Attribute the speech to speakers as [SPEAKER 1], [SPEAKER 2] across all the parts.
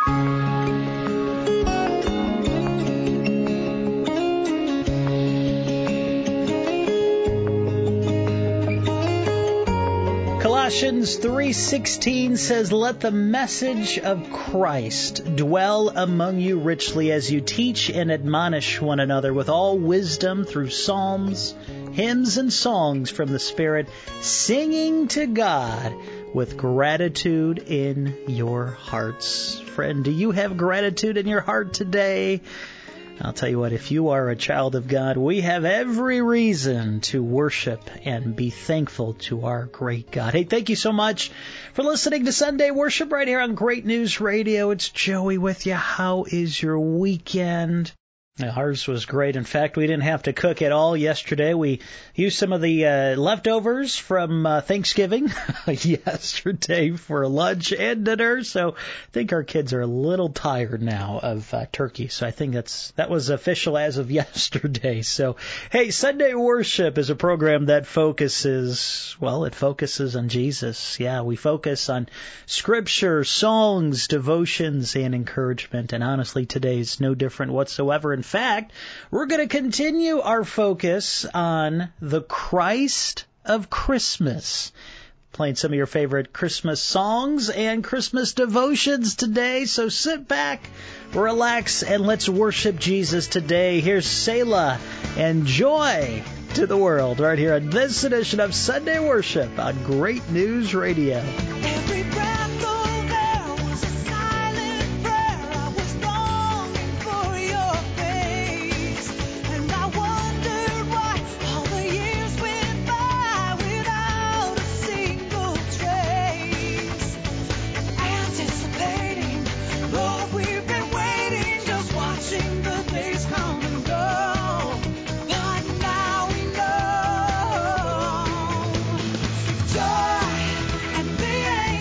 [SPEAKER 1] Colossians 3:16 says, "Let the message of Christ dwell among you richly as you teach and admonish one another with all wisdom through psalms, hymns, and songs from the Spirit, singing to God with gratitude in your hearts." Friend, do you have gratitude in your heart today? I'll tell you what, if you are a child of God, we have every reason to worship and be thankful to our great God. Hey, thank you so much for listening to Sunday Worship right here on Great News Radio. It's Joey with you. How is your weekend? Ours was great. In fact, we didn't have to cook at all yesterday. We used some of the leftovers from Thanksgiving yesterday for lunch and dinner. So I think our kids are a little tired now of turkey. So I think that was official as of yesterday. So, hey, Sunday Worship is a program that focuses on Jesus. Yeah, we focus on Scripture, songs, devotions, and encouragement. And honestly, today's no different whatsoever. In fact, we're going to continue our focus on the Christ of Christmas. Playing some of your favorite Christmas songs and Christmas devotions today. So sit back, relax, and let's worship Jesus today. Here's Selah and Joy to the World right here on this edition of Sunday Worship on Great News Radio.
[SPEAKER 2] Every breath of air was a silent prayer. I was longing for your face, and I wondered why all the years went by without a single trace. Anticipating, Lord, we've been waiting, just watching the days come and go. But now we know joy and the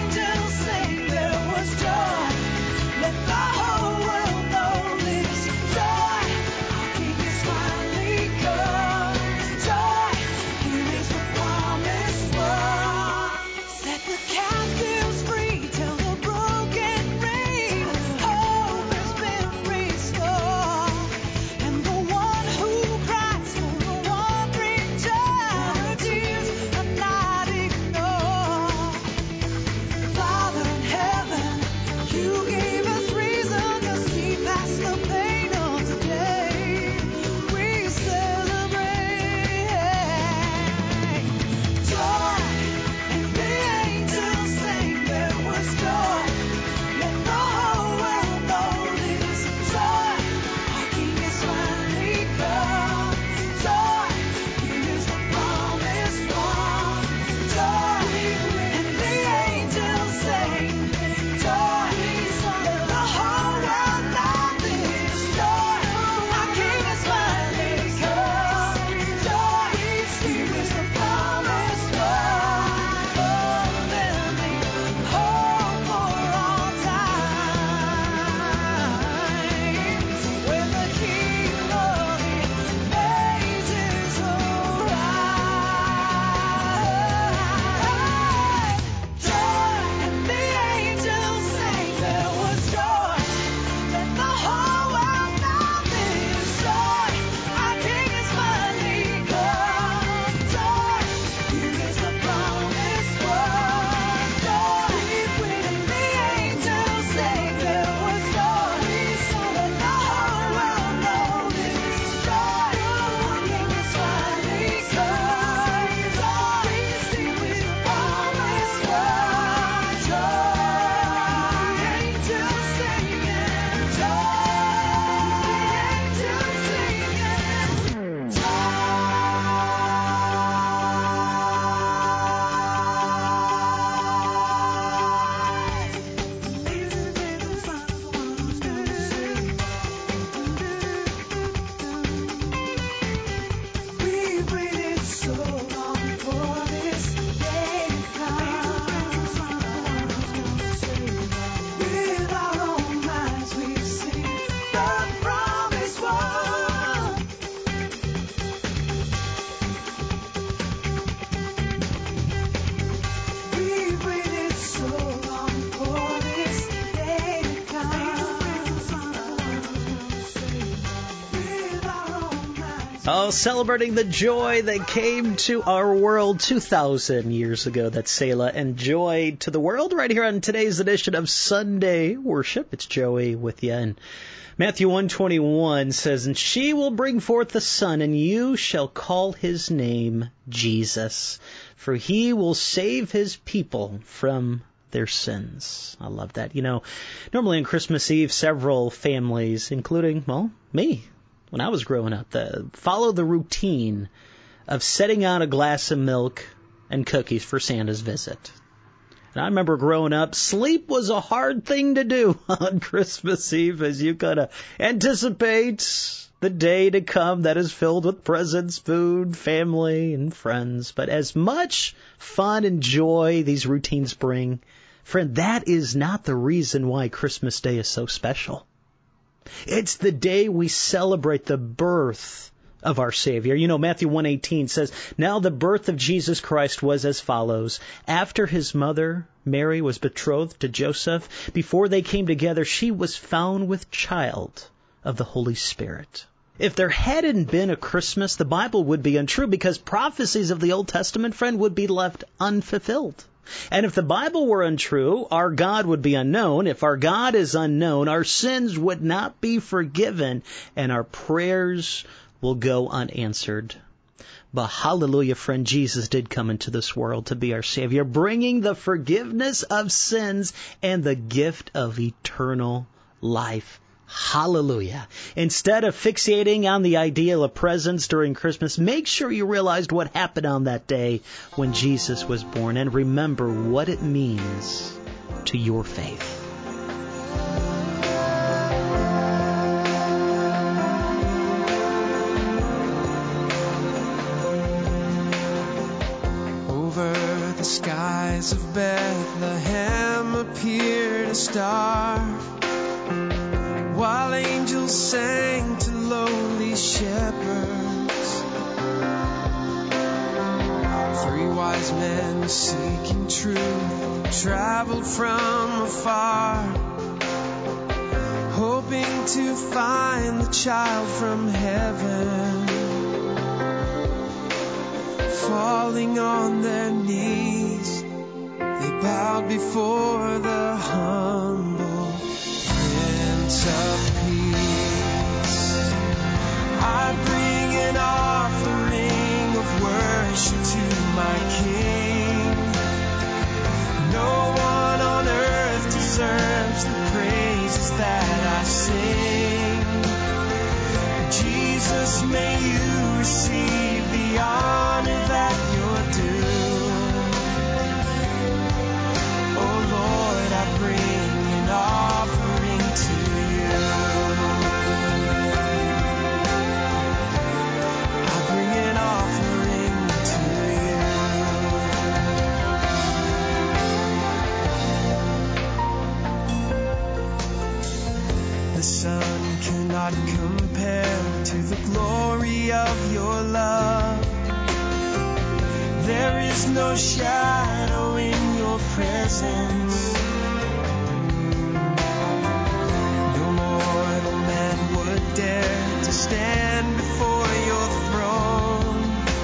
[SPEAKER 1] Oh, celebrating the joy that came to our world 2,000 years ago. That's Selah and Joy to the World right here on today's edition of Sunday Worship. It's Joey with you. And Matthew 1:21 says, "And she will bring forth a son, and you shall call his name Jesus, for he will save his people from their sins." I love that. You know, normally on Christmas Eve, several families, including, well, me, when I was growing up, follow the routine of setting out a glass of milk and cookies for Santa's visit. And I remember growing up, sleep was a hard thing to do on Christmas Eve, as you kind of anticipate the day to come that is filled with presents, food, family, and friends. But as much fun and joy these routines bring, friend, that is not the reason why Christmas Day is so special. It's the day we celebrate the birth of our Savior. You know, Matthew 1:18 says, "Now the birth of Jesus Christ was as follows. After his mother, Mary, was betrothed to Joseph, before they came together, she was found with child of the Holy Spirit." If there hadn't been a Christmas, the Bible would be untrue because prophecies of the Old Testament, friend, would be left unfulfilled. And if the Bible were untrue, our God would be unknown. If our God is unknown, our sins would not be forgiven, and our prayers will go unanswered. But hallelujah, friend, Jesus did come into this world to be our Savior, bringing the forgiveness of sins and the gift of eternal life. Hallelujah. Instead of fixating on the ideal of presents during Christmas, make sure you realized what happened on that day when Jesus was born, and remember what it means to your faith.
[SPEAKER 3] Over the skies of Bethlehem appeared a star, while angels sang to lowly shepherds. 3 wise men seeking truth traveled from afar, hoping to find the child from heaven. Falling on their knees, they bowed before the humble Prince of Peace. I bring an offering of worship to my King. No one on earth deserves the praises that I sing. Jesus, may you receive the honor that you're due. Oh Lord, I bring an offering to you. I bring an offering to you. The sun cannot compare to the glory of your love. There is no shadow in your presence. No mortal man would dare to stand before your throne,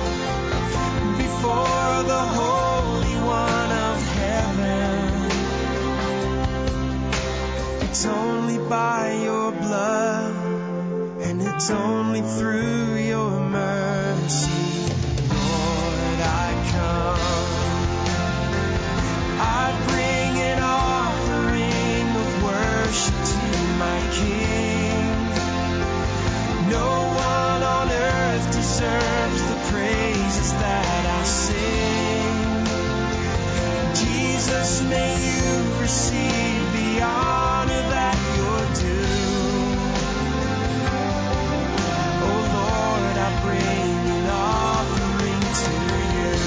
[SPEAKER 3] before the Holy One of heaven. It's only by your blood, and it's only through your mercy. Lord, I come. I bring an offering of worship to my King. No one on earth deserves the praises that I sing. Jesus, may you receive the honor that you're due. Oh Lord, I bring an offering to you.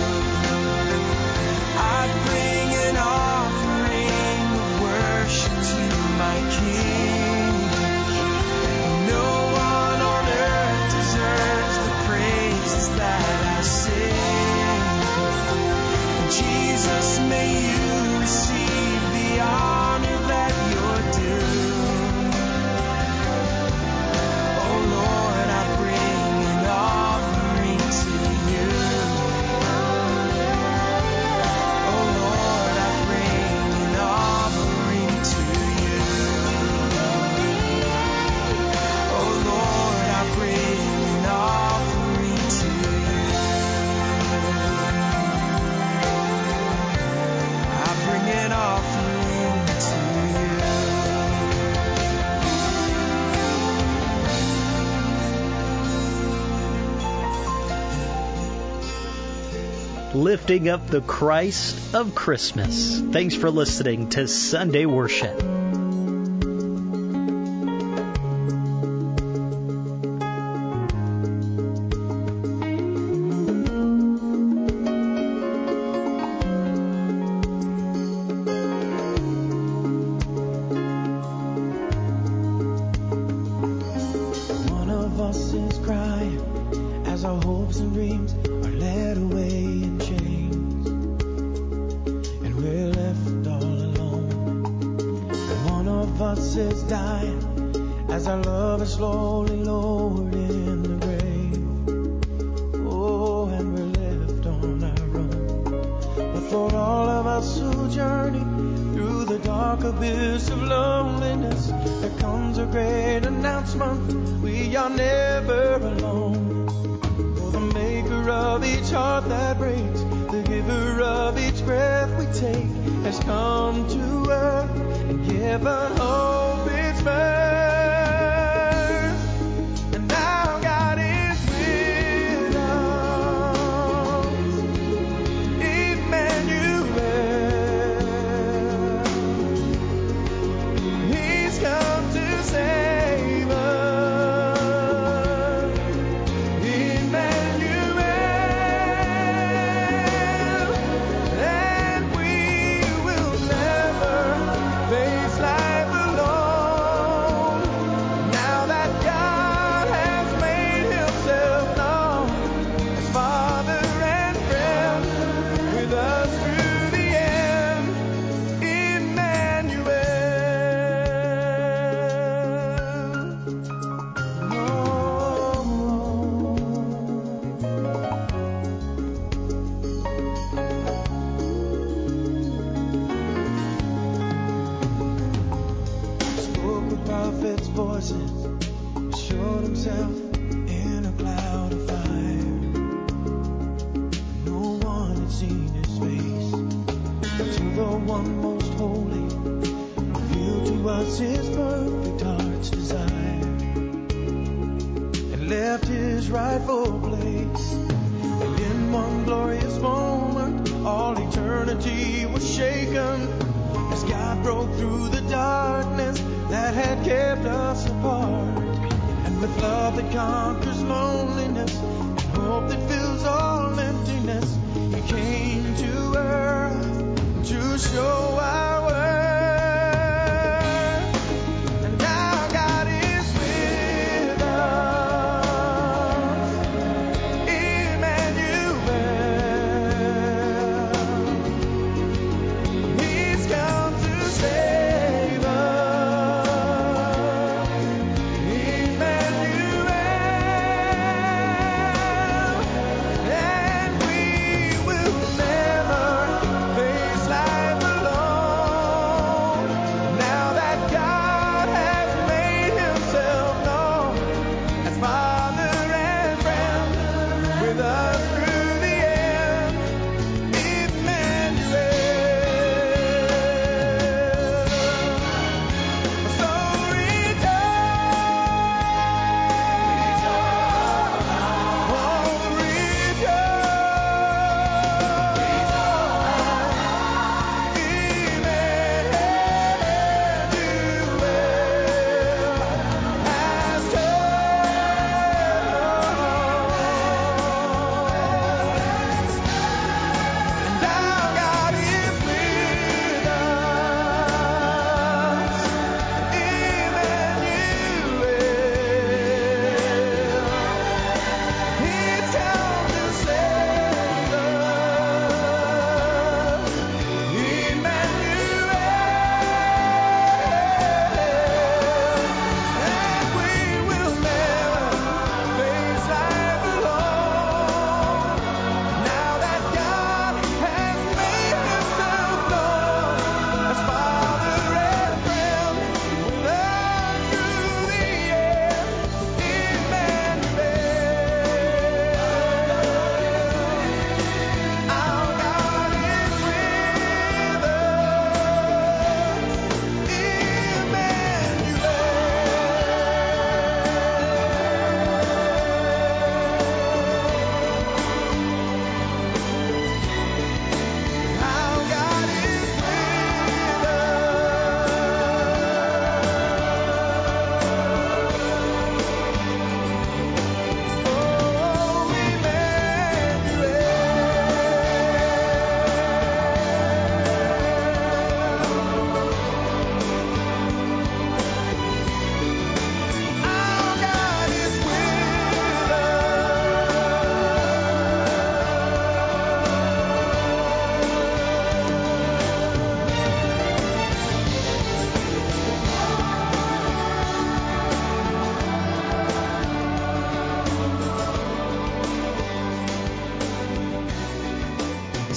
[SPEAKER 3] I bring an offering of worship to my King. No one on earth deserves the praises that I sing. Jesus, may you receive the honor that you're due. Oh Lord, I bring an
[SPEAKER 1] lifting up the Christ of Christmas. Thanks for listening to Sunday Worship.
[SPEAKER 3] One of us is crying as our hopes and dreams are led away in chains, and we're left all alone. And one of us is dying as our love is slowly lowered in the grave. Oh, and we're left on our own. But for all of us who journey through the dark abyss of loneliness, there comes a great announcement: we are never alone. For the maker of each heart that breaks, the giver of each breath we take, has come to earth and given hope its birth. And now God is with us, Emmanuel. He's come to save us, Emmanuel. And we will never face life alone. Now that God has made himself known as Father and friend, with us through the end, Emmanuel. Spoke with prophets' voices, showed himself in a cloud of fire. No one had seen his face until the one most holy revealed to us his perfect heart's desire, and left his rightful place. And in one glorious moment, all eternity was shaken as God broke through the darkness that had kept us apart. And with love that conquers loneliness and hope that fills all emptiness, he came to earth to show our worth. And now God is with us, Emmanuel. He's come to save us, Emmanuel.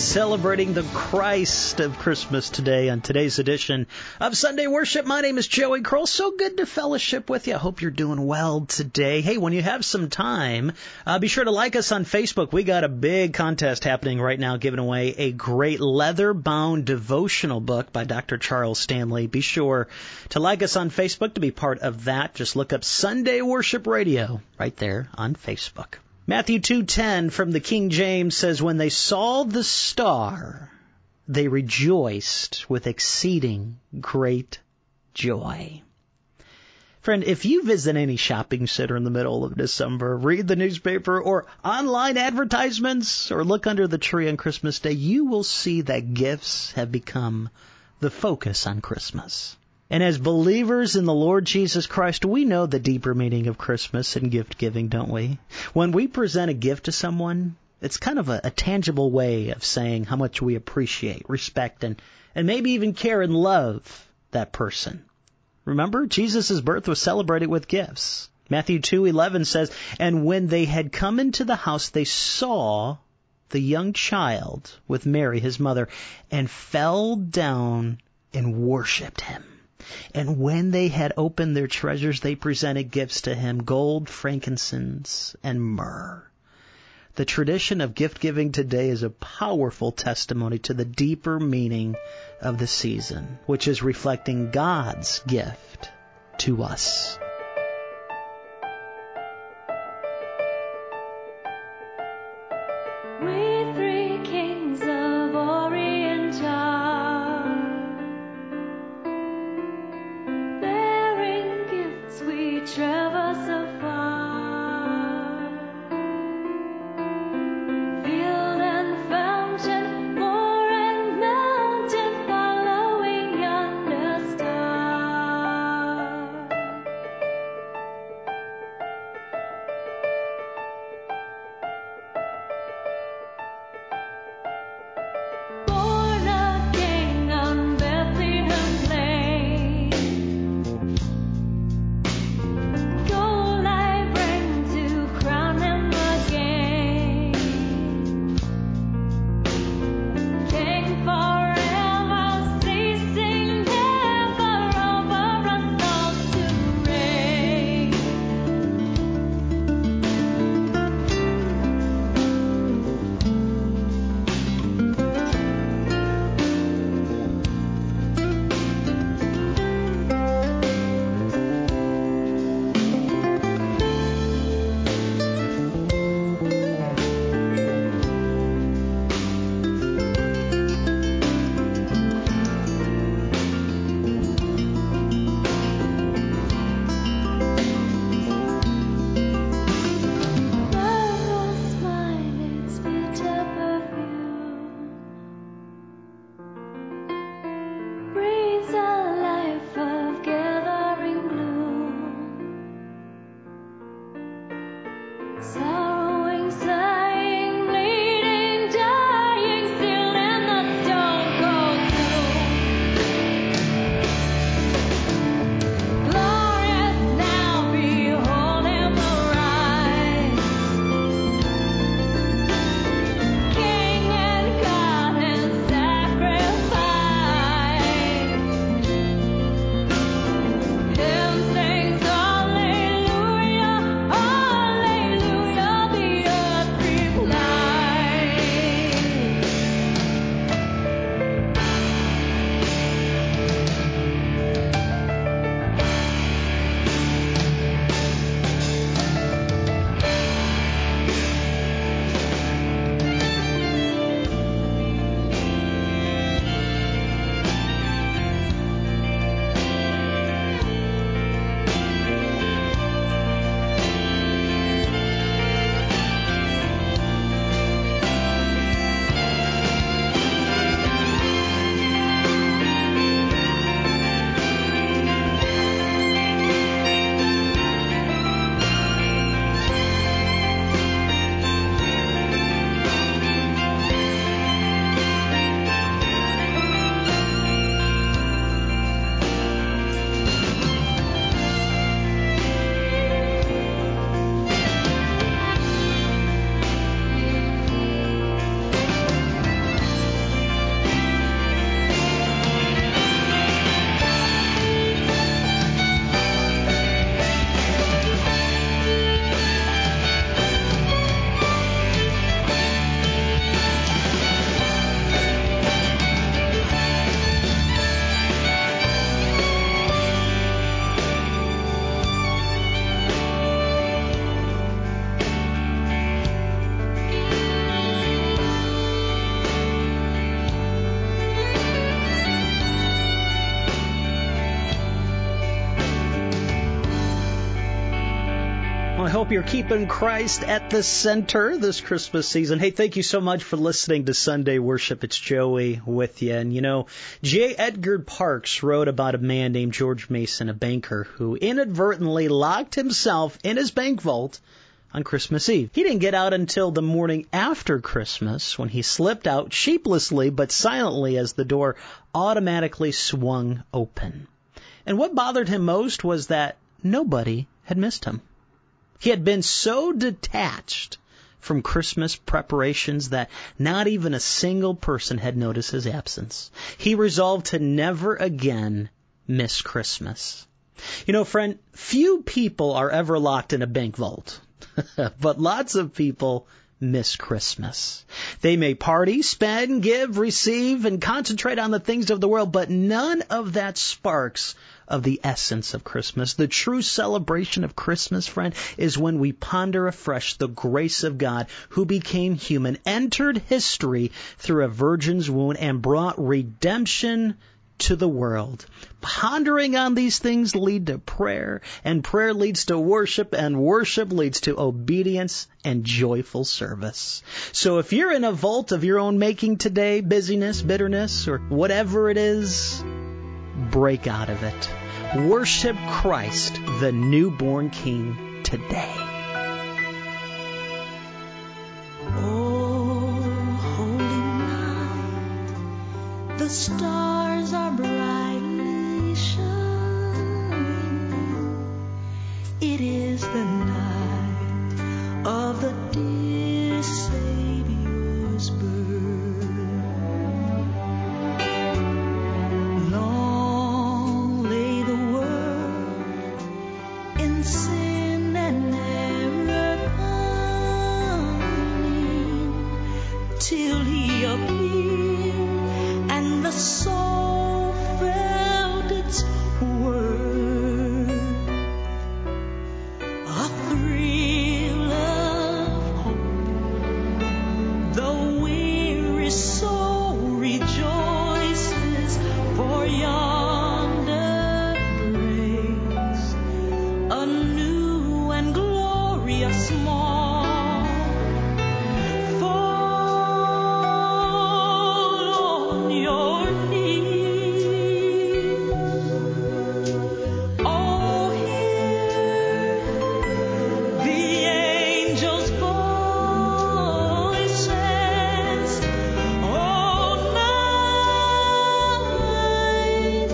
[SPEAKER 1] celebrating the Christ of Christmas today on today's edition of Sunday Worship. My name is Joey Kroll. So good to fellowship with you. I hope you're doing well today. Hey, when you have some time, be sure to like us on Facebook. We got a big contest happening right now, giving away a great leather-bound devotional book by Dr. Charles Stanley. Be sure to like us on Facebook to be part of that. Just look up Sunday Worship Radio right there on Facebook. Matthew 2:10 from the King James says, "When they saw the star, they rejoiced with exceeding great joy." Friend, if you visit any shopping center in the middle of December, read the newspaper or online advertisements, or look under the tree on Christmas Day, you will see that gifts have become the focus on Christmas. And as believers in the Lord Jesus Christ, we know the deeper meaning of Christmas and gift giving, don't we? When we present a gift to someone, it's kind of a tangible way of saying how much we appreciate, respect, and maybe even care and love that person. Remember, Jesus' birth was celebrated with gifts. Matthew 2:11 says, "And when they had come into the house, they saw the young child with Mary, his mother, and fell down and worshipped him. And when they had opened their treasures, they presented gifts to him, gold, frankincense, and myrrh." The tradition of gift-giving today is a powerful testimony to the deeper meaning of the season, which is reflecting God's gift to us.
[SPEAKER 2] We three kings of Orient are bearing gifts we traverse afar. Field and fountain, moor and mountain, following yonder star. Born a king on Bethlehem plain, gold I bring to crown him again. King forever, ceasing never, over us all to reign. Marvel's smile, its bitter perfume breathes a life of gathering gloom. Sorrowing, sighing, bleeding, dying, sealed in the stone cold tomb. Glorious now, behold him arise, King and God and sacrifice. Hymn sings hallelujah, hallelujah,
[SPEAKER 1] I hope you're keeping Christ at the center this Christmas season. Hey, thank you so much for listening to Sunday Worship. It's Joey with you. And J. Edgar Parks wrote about a man named George Mason, a banker, who inadvertently locked himself in his bank vault on Christmas Eve. He didn't get out until the morning after Christmas, when he slipped out sheepishly but silently as the door automatically swung open. And what bothered him most was that nobody had missed him. He had been so detached from Christmas preparations that not even a single person had noticed his absence. He resolved to never again miss Christmas. Friend, few people are ever locked in a bank vault, but lots of people miss Christmas. They may party, spend, give, receive, and concentrate on the things of the world, but none of that sparks of the essence of Christmas. The true celebration of Christmas, friend, is when we ponder afresh the grace of God who became human, entered history through a virgin's womb, and brought redemption to the world. Pondering on these things lead to prayer, and prayer leads to worship, and worship leads to obedience and joyful service. So if you're in a vault of your own making today, busyness, bitterness, or whatever it is, break out of it. Worship Christ, the newborn King, today.
[SPEAKER 2] Oh, holy night, the stars are brightly shining. It is the night of the dear Savior's birth. Long lay the world in sin and error pining, till he appeared and the soul felt its worth. A thrill of hope, the weary soul rejoices, for yonder breaks a new and glorious morn. Fall on your knees. Oh, hear the angels' voices. Oh, night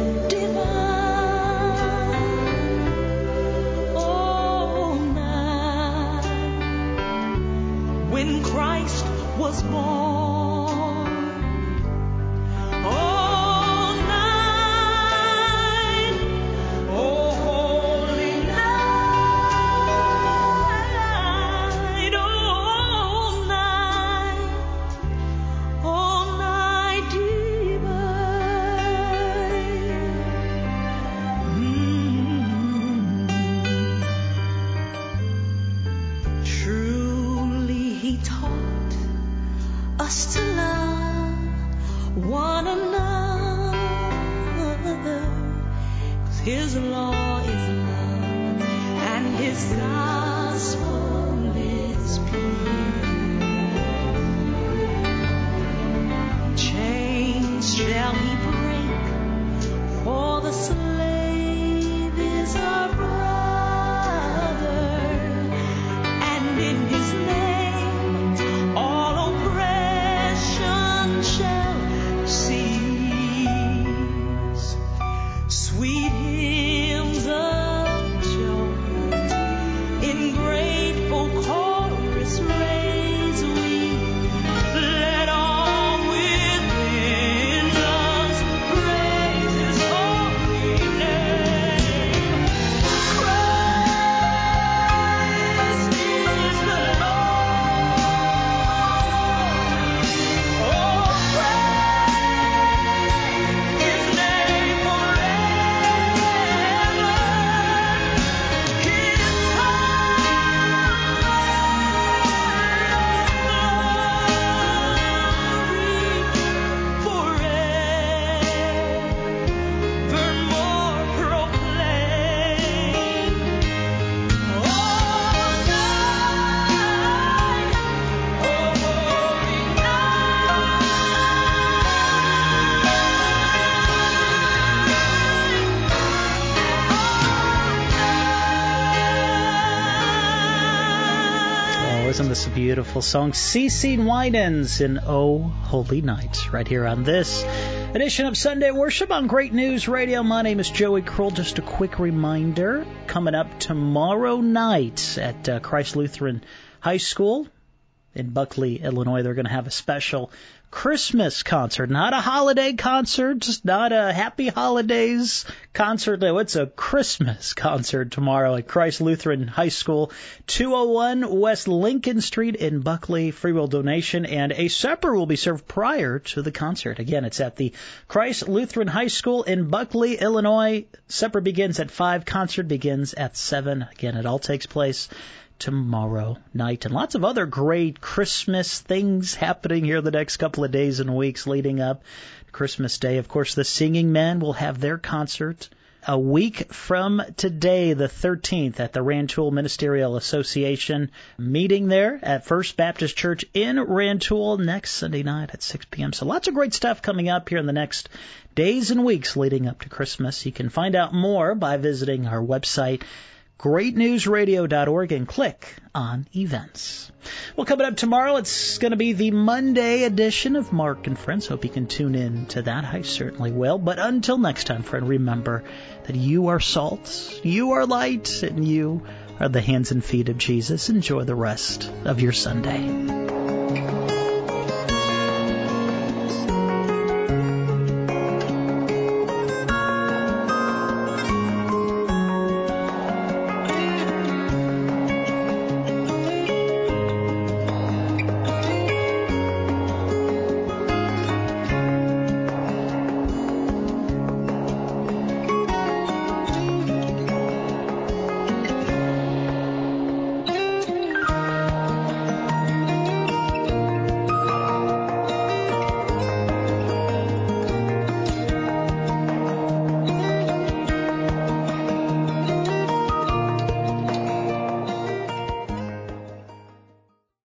[SPEAKER 2] divine. Oh, night when Christ was born. Oh, night, oh, holy night, oh, night divine. Truly he taught us to love one another, 'cause his law is love and his gospel is peace. Chains shall he break, for the slave is our brother, and in his name all oppression shall cease. Sweet hymns of joy in grateful chorus raise we. Let all within us praise his holy
[SPEAKER 1] This is a beautiful song, CeCe Winans in Oh Holy Night, right here on this edition of Sunday Worship on Great News Radio. My name is Joey Kroll. Just a quick reminder, coming up tomorrow night at Christ Lutheran High School in Buckley, Illinois, they're going to have a special Christmas concert. Not a holiday concert, just not a happy holidays concert. No, it's a Christmas concert tomorrow at Christ Lutheran High School, 201 West Lincoln Street in Buckley. Free will donation, and a supper will be served prior to the concert. Again, it's at the Christ Lutheran High School in Buckley, Illinois. Supper begins at 5, concert begins at 7. Again, it all takes place tomorrow night, and lots of other great Christmas things happening here the next couple of days and weeks leading up to Christmas Day. Of course, the Singing Men will have their concert a week from today, the 13th, at the Rantoul Ministerial Association meeting there at First Baptist Church in Rantoul next Sunday night at 6 p.m. So lots of great stuff coming up here in the next days and weeks leading up to Christmas. You can find out more by visiting our website, greatnewsradio.org, and click on events. Well, coming up tomorrow, it's going to be the Monday edition of Mark and Friends. Hope you can tune in to that. I certainly will. But until next time, friend, remember that you are salt, you are light, and you are the hands and feet of Jesus. Enjoy the rest of your Sunday.